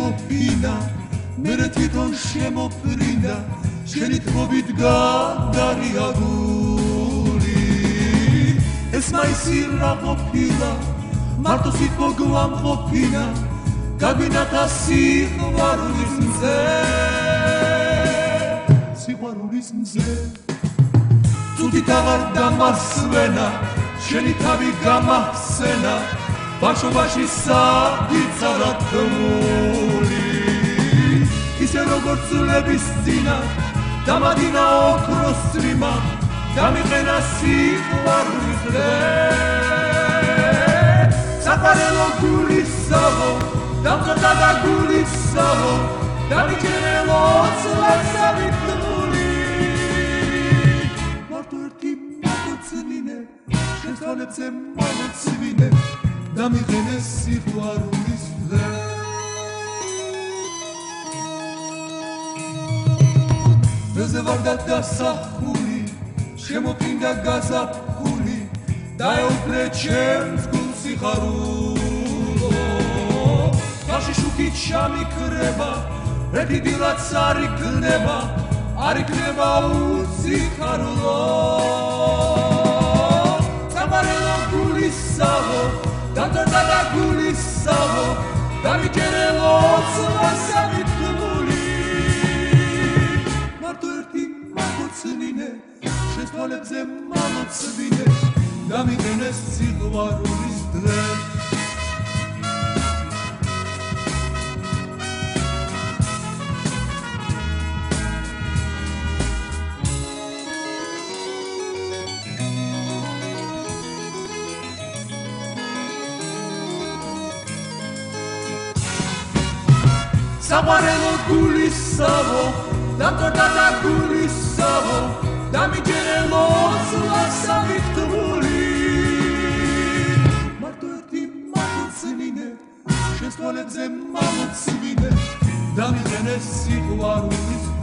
შემოფინა მერე თვითონ შემოფრინდა შენი თმობით გადარიაგული ეს მაისი რა ყოფილა მარტო სიტყვა გვამყოფინა გაგვინახა სიყვარულის მზე სიყვარულის მზე თუთით აღარ დამასვენა შენი თავი გამახსენა ბავშვობაში საგიცავდა თმული ისე როგორც წლების წინა დამადინა ოქროს წვიმა დამიყენა სიყვარულის დღე საყვარელო გულისავო დამწორდა და გულისავო დამიჯერელო ცლასავი თმული მარტო ერთი მოგწმინე შენ თვალებზე მოგწმინე დამიყენე სიყვარულის დღე ველზე ვარ დასახული შემოფრინდა გაზაფხული დაეუფლე ჩემს გულს სიხარულო ბავში შუქით ჩამიქრება ერთი დილაც არ იქნება უსიხარულო საყვარელო გულისავო დამწორდა და გულისავო დამიჯერელო ცლასავი თმული მარტო ერთი მოგწმინე შენ თვალებზე მამოწმინე დამიყენე სიყვარულის დღე საყვარელო გულისავო დამწორდა და გულისავო დამიჯერელო ცლასავი თმული მარტო ერთი მოგწმინე შენ თვალებზე მამოწმინე დამიყენე სიყვარულის